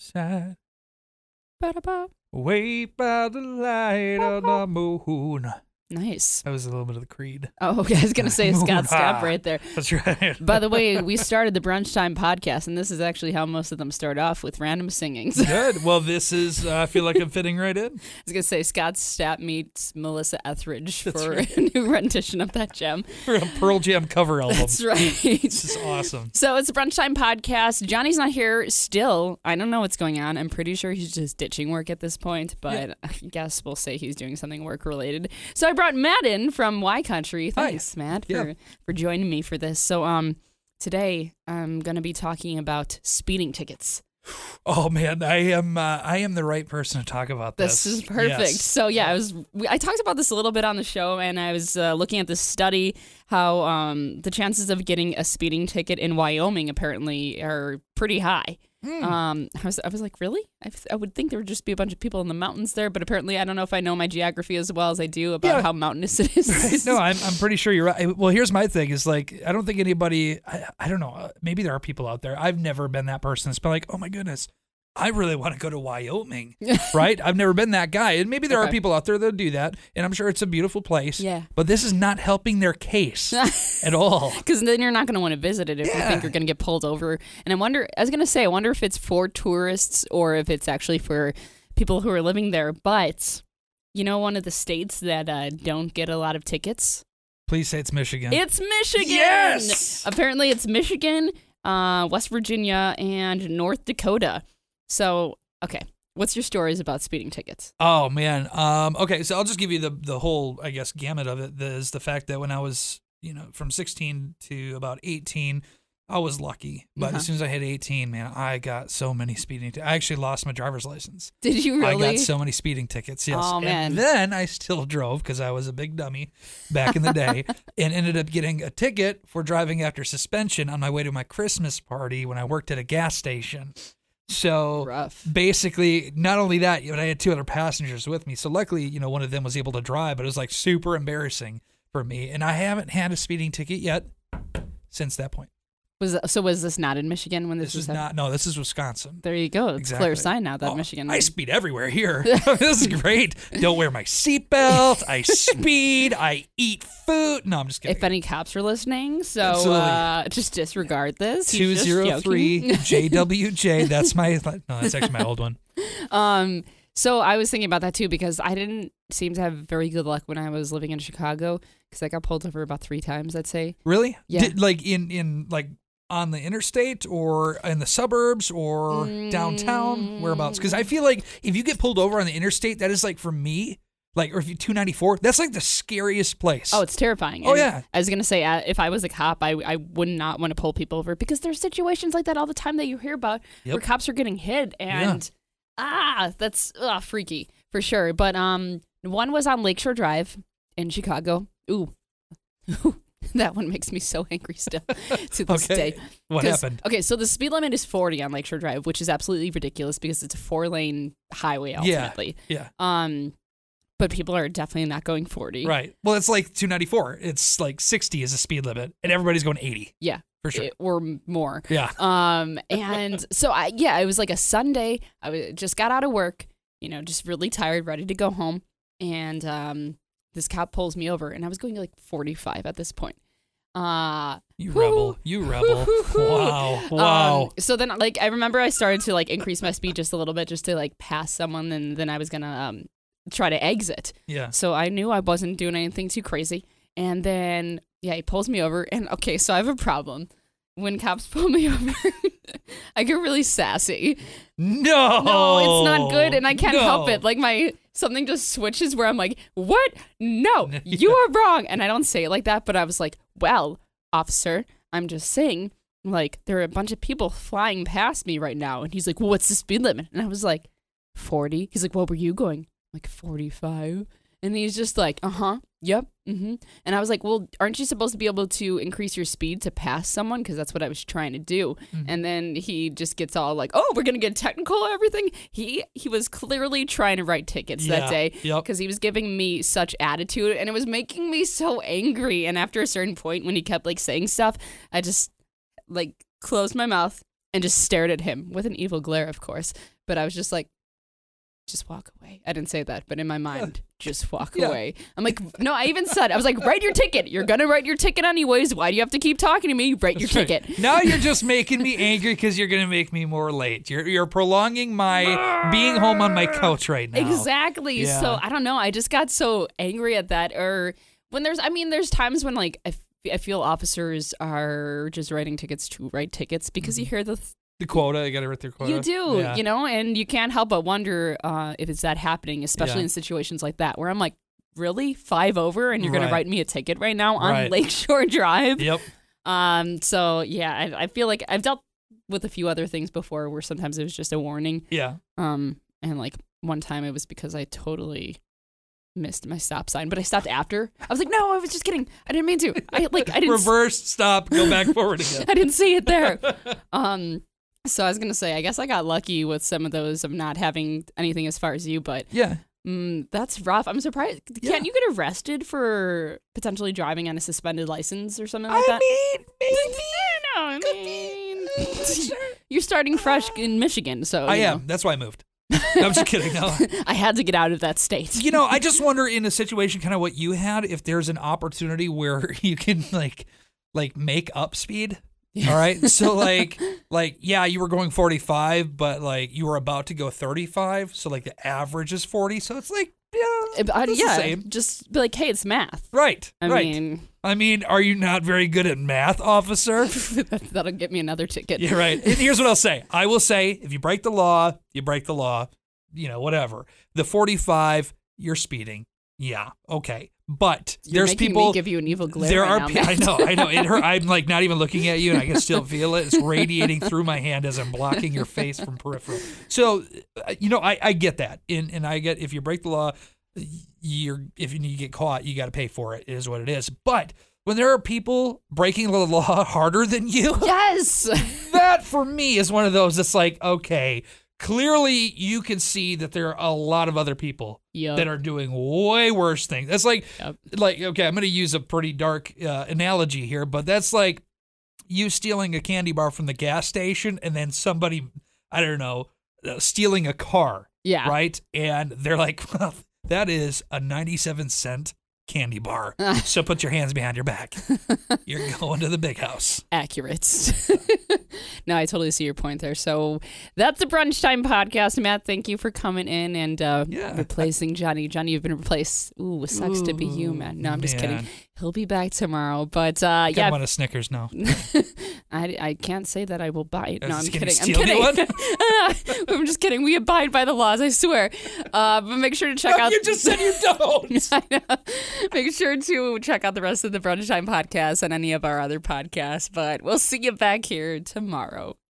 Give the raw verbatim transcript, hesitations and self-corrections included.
side. Ba-da-ba. Wait by the light of the moon. Nice. That was a little bit of the Creed. Oh, okay. I was going to say Scott Stapp Ah. right there. That's right. By the way, we started the Brunch Time podcast, and this is actually how most of them start off, with random singings. Good. Well, this is, uh, I feel like I'm fitting right in. I was going to say Scott Stapp meets Melissa Etheridge That's for right. a new rendition of that gem. For a Pearl Jam cover album. That's right. This is awesome. So it's a Brunch Time podcast. Johnny's not here still. I don't know what's going on. I'm pretty sure he's just ditching work at this point, but Yeah. I guess we'll say he's doing something work related. So I brought Matt in from Y Country. Thanks, Hi. Matt, Yeah. for, for joining me for this. So um, today I'm going to be talking about speeding tickets. Oh man, I am uh, I am the right person to talk about this. This is perfect. Yes. So yeah, I was we, I talked about this a little bit on the show, and I was uh, looking at this study how um, the chances of getting a speeding ticket in Wyoming apparently are pretty high. Hmm. Um, I was I was like, really? I, I would think there would just be a bunch of people in the mountains there, but apparently I don't know if I know my geography as well as I do about Yeah. how mountainous it is. Right. No, I'm I'm pretty sure you're right. Well, here's my thing: is like I don't think anybody. I, I don't know. uh, Maybe there are people out there. I've never been that person that's been like, oh my goodness, I really want to go to Wyoming. Right? I've never been that guy, and maybe there Okay. are people out there that do that, and I'm sure it's a beautiful place. Yeah. But this is not helping their case at all. Because then you're not going to want to visit it if you Yeah. think you're going to get pulled over. And I wonder, I was going to say, I wonder if it's for tourists or if it's actually for people who are living there. But you know, one of the states that uh, don't get a lot of tickets? Please say it's Michigan. It's Michigan. Yes! Apparently, it's Michigan, uh, West Virginia, and North Dakota. So, okay. What's your stories about speeding tickets? Oh man. Um, okay, so I'll just give you the the whole, I guess, gamut of it. Is the fact that when I was, you know, from sixteen to about eighteen, I was lucky. But Uh-huh. as soon as I hit eighteen, man, I got so many speeding. T- I actually lost my driver's license. Did you really? I got so many speeding tickets. Yes. Oh, man. And then I still drove because I was a big dummy back in the day, and ended up getting a ticket for driving after suspension on my way to my Christmas party when I worked at a gas station. So Rough. basically, not only that, but I had two other passengers with me. So luckily, you know, one of them was able to drive, but it was like super embarrassing for me. And I haven't had a speeding ticket yet since that point. Was so? Was this not in Michigan when this, This was is hap- not, no, this is Wisconsin. There you go. It's a Exactly. clear sign now that Oh, Michigan. I speed everywhere here. This is great. Don't wear my seatbelt. I speed. I eat food. No, I'm just kidding. If any cops are listening, so Absolutely. uh, just disregard this. He's two just zero three joking. J W J. That's my, no, that's actually my old one. Um, so I was thinking about that too because I didn't seem to have very good luck when I was living in Chicago because I got pulled over about three times, I'd say. Really? Yeah. Did, like in, in like on the interstate or in the suburbs or Mm. downtown? Whereabouts? Because I feel like if you get pulled over on the interstate, that is like for me, like, or if you two ninety-four, that's like the scariest place. Oh, it's terrifying. Oh, And yeah. I was gonna say uh, if I was a cop, I I would not want to pull people over because there's situations like that all the time that you hear about Yep. where cops are getting hit and ah, that's ugh, freaky for sure. But um, one was on Lakeshore Drive in Chicago. Ooh. That one makes me so angry still to this Okay. day. What 'Cause- happened? Okay, so the speed limit is forty on Lakeshore Drive, which is absolutely ridiculous because it's a four-lane highway ultimately. Yeah. Um, but people are definitely not going forty. Right. Well, it's like two ninety-four. It's like sixty is the speed limit, and everybody's going eighty. Yeah. For sure. It- or m- more. Yeah. Um, and so I, yeah, it was like a Sunday. I was, just got out of work, you know, just really tired, ready to go home. And um, this cop pulls me over, and I was going like forty-five at this point. Uh, You whoo, rebel. You rebel. whoo. Wow. Wow. Um, so then, like, I remember I started to like increase my speed just a little bit, just to like pass someone, and then I was gonna um try to exit. yeah. So I knew I wasn't doing anything too crazy. And then, yeah, he pulls me over. And okay, so I have a problem. When cops pull me over, I get really sassy. No. No, it's not good. And I can't No. help it. Like, my something just switches where I'm like, what? No, you are wrong. And I don't say it like that. But I was like, well, officer, I'm just saying, like, there are a bunch of people flying past me right now. And he's like, well, what's the speed limit? And I was like, forty. He's like, what were you going? I'm like, forty-five. And he's just like, uh-huh, yep, mm-hmm. And I was like, well, aren't you supposed to be able to increase your speed to pass someone? Because that's what I was trying to do. Mhm. And then he just gets all like, oh, we're going to get technical and everything. He he was clearly trying to write tickets Yeah. that day Yep. because he was giving me such attitude. And it was making me so angry. And after a certain point when he kept like saying stuff, I just like closed my mouth and just stared at him with an evil glare, of course. But I was just like, just walk away. I didn't say that, but in my mind, just walk Yeah. away. I'm like, no, I even said, I was like, write your ticket. You're going to write your ticket anyways. Why do you have to keep talking to me? Write your That's right. ticket. Now you're just making me angry because you're going to make me more late. You're you're prolonging my being home on my couch right now. Exactly. Yeah. So I don't know. I just got so angry at that. Or when there's, I mean, there's times when like I, f- I feel officers are just writing tickets to write tickets because Mm-hmm. you hear the th- The quota, you got to write their quota. You do, Yeah. you know, and you can't help but wonder uh, if it's that happening, especially Yeah. in situations like that, where I'm like, really? Five over and you're going Right. to write me a ticket right now on Right. Lakeshore Drive? Yep. Um. So, yeah, I, I feel like I've dealt with a few other things before where sometimes it was just a warning. Yeah. Um. And like one time it was because I totally missed my stop sign, but I stopped after. I was like, no, I was just kidding. I didn't mean to. I like, I didn't. Reverse, stop, go back forward again. I didn't see it there. Um. So I was gonna say, I guess I got lucky with some of those of not having anything as far as you, but Yeah. mm, that's rough. I'm surprised. Yeah. Can't you get arrested for potentially driving on a suspended license or something like I that? mean, maybe. I don't know. I mean, you're starting fresh in Michigan, so I you am. know. That's why I moved. No, I'm just kidding. No. I had to get out of that state. You know, I just wonder in a situation kind of what you had, if there's an opportunity where you can like like make up speed. All right. So like like yeah, you were going forty-five, but like you were about to go thirty-five, so like the average is forty. So it's like yeah, Uh, it's yeah, the same. just be like, hey, it's math. Right. I right. mean, I mean, are you not very good at math, officer? that'll get me another ticket. You're right. And here's what I'll say. I will say, if you break the law, you break the law, you know, whatever. The forty-five, you're speeding. Yeah. Okay. But You're there's making people me give you an evil glare there right are now, pe- I Matt. know, I know. It hurt. I'm like not even looking at you and I can still feel it. It's radiating through my hand as I'm blocking your face from peripheral. So, uh, you know, I, I get that. And and I get if you break the law, you're if you get caught, you got to pay for it. It is what it is. But when there are people breaking the law harder than you, Yes. that for me is one of those that's like, okay, clearly you can see that there are a lot of other people Yep. that are doing way worse things. That's like, Yep. like okay, I'm going to use a pretty dark uh, analogy here, but that's like you stealing a candy bar from the gas station and then somebody, I don't know, uh, stealing a car, Yeah. right? And they're like, well, that is a ninety-seven cent candy bar. So put your hands behind your back. You're going to the big house. Accurate. No, I totally see your point there. So that's the Brunch Time podcast. Matt, thank you for coming in and uh, Yeah. replacing Johnny. Johnny, you've been replaced. Ooh, it sucks to be you, man. No, I'm just kidding. Man. He'll be back tomorrow. But uh, Got yeah, him on a Snickers now. I, I can't say that I will buy it. No, I'm Can you kidding. I'm steal me kidding. I'm just kidding. We abide by the laws, I swear. Uh, but make sure to check out. You just said you don't. I know. Make sure to check out the rest of the Brunch Time podcast and any of our other podcasts. But we'll see you back here tomorrow.